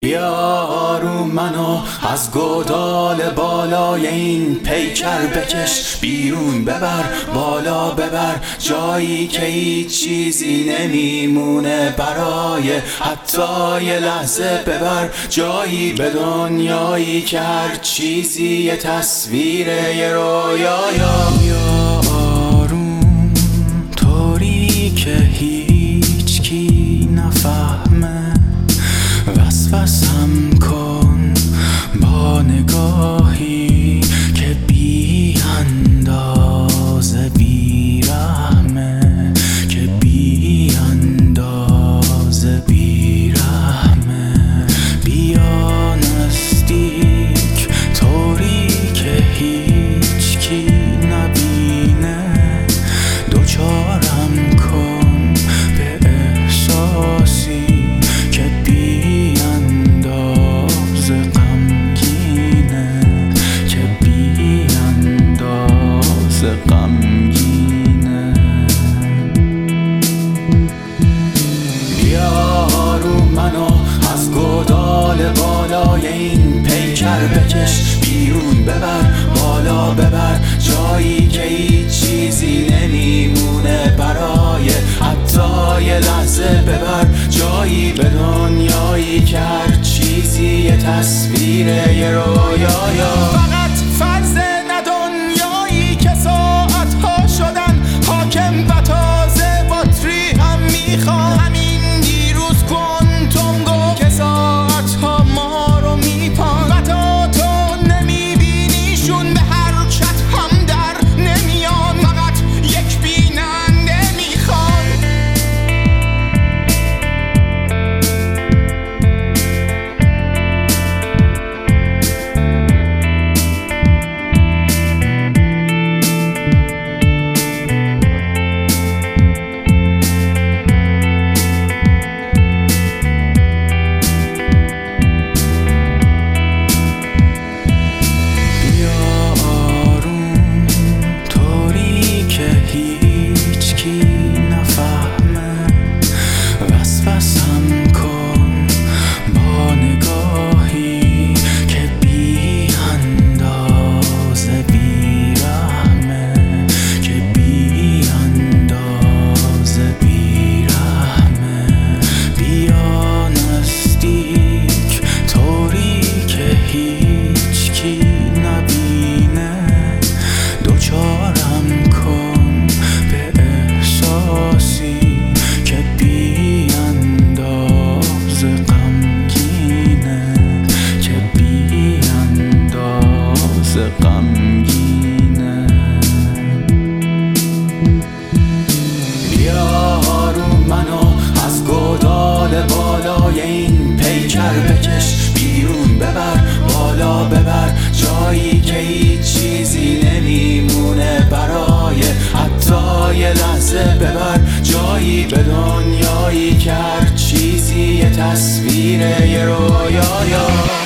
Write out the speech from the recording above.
بیار منو از گودال بالای این پیکر بکش بیرون، ببر بالا، ببر جایی که هیچ چیزی نمیمونه برای حتی یه لحظه، ببر جایی به دنیایی که هر چیزی یه تصویره، یه رویایا. یا آروم طوری که هیچ کی نفهمه، وسوسم کن با نگاهی که بی اندازه بی رحمه، که بی اندازه بی رحمه. بیا نزدیک طوری که هیچ کی نبینه، دوچارم کن به احساسی که بی اندازه غمگینه، که بی اندازه غمگینه. بیا رو منو از گودال بالای این پیکر بکش بیرون، ببر بالا، ببر جایی که هیچ چیزی نمیمونه برای حتی یه لحظه، ببر جایی به دنیایی که هر چیزی یه تصویره، یه رویایا. فقط فرض نه دنیایی که ساعتها شدن حاکم و تازه باتری هم میخوان. همین دیروز کوانتوم گفت که ساعتها ما رو میپان و تا تو نمیبینیشون به حرکت هم در نمیان، فقط یک بیننده میخوان. غمگینه. بیا رو منو از گودال بالای این پیکر بکش بیرون، ببر بالا، ببر جایی که هیچ چیزی نمیمونه برای حتی یه لحظه، ببر جایی به دنیایی که هر چیزی یه تصویره، یه رویایا.